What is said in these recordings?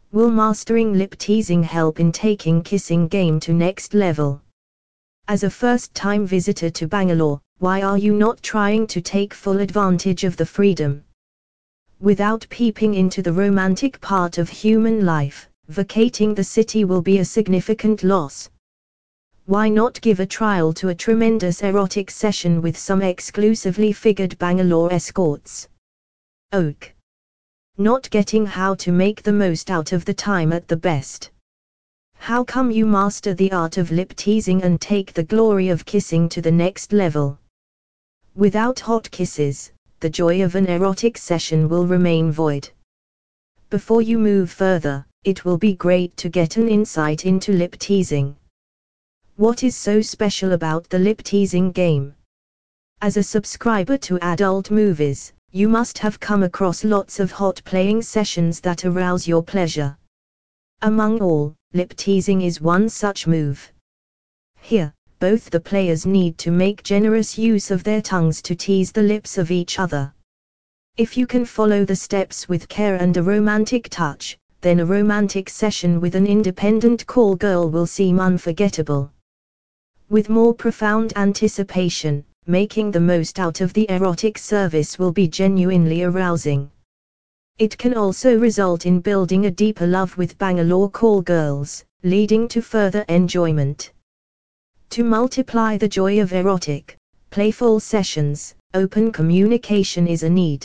Will mastering lip teasing help in taking kissing game to next level? As a first-time visitor to Bangalore, why are you not trying to take full advantage of the freedom? Without peeping into the romantic part of human life, vacating the city will be a significant loss. Why not give a trial to a tremendous erotic session with some exclusively figured Bangalore escorts? Ok. Not getting how to make the most out of the time at the best. How come you master the art of lip teasing and take the glory of kissing to the next level? Without hot kisses, the joy of an erotic session will remain void. Before you move further, it will be great to get an insight into lip teasing. What is so special about the lip teasing game? As a subscriber to adult movies, you must have come across lots of hot playing sessions that arouse your pleasure. Among all, lip teasing is one such move. Here, both the players need to make generous use of their tongues to tease the lips of each other. If you can follow the steps with care and a romantic touch, then a romantic session with an independent call girl will seem unforgettable. With more profound anticipation, making the most out of the erotic service will be genuinely arousing. It can also result in building a deeper love with Bangalore call girls, leading to further enjoyment. To multiply the joy of erotic, playful sessions, open communication is a need.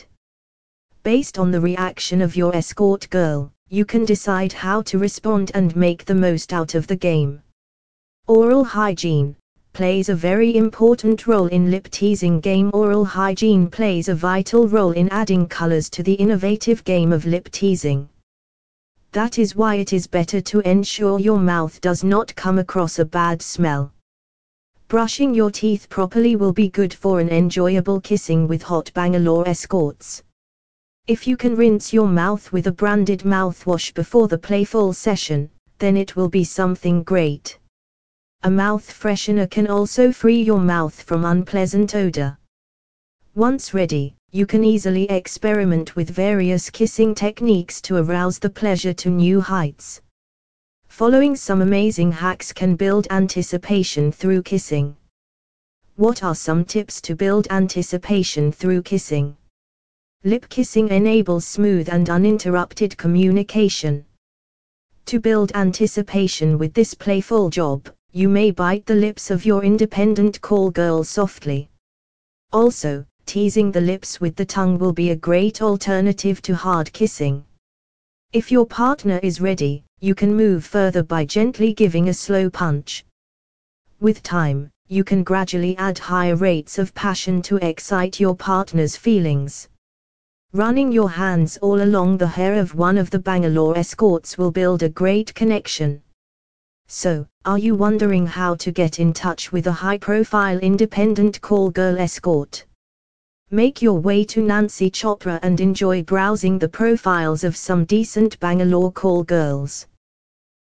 Based on the reaction of your escort girl, you can decide how to respond and make the most out of the game. Oral hygiene plays a very important role in lip teasing game. Oral hygiene plays a vital role in adding colors to the innovative game of lip teasing. That is why it is better to ensure your mouth does not come across a bad smell. Brushing your teeth properly will be good for an enjoyable kissing with hot Bangalore escorts. If you can rinse your mouth with a branded mouthwash before the playful session, then it will be something great. A mouth freshener can also free your mouth from unpleasant odor. Once ready, you can easily experiment with various kissing techniques to arouse the pleasure to new heights. Following some amazing hacks can build anticipation through kissing. What are some tips to build anticipation through kissing? Lip kissing enables smooth and uninterrupted communication. To build anticipation with this playful job, you may bite the lips of your independent call girl softly. Also, teasing the lips with the tongue will be a great alternative to hard kissing. If your partner is ready, you can move further by gently giving a slow punch. With time, you can gradually add higher rates of passion to excite your partner's feelings. Running your hands all along the hair of one of the Bangalore escorts will build a great connection. So, are you wondering how to get in touch with a high-profile independent call girl escort? Make your way to Nancy Chopra and enjoy browsing the profiles of some decent Bangalore call girls.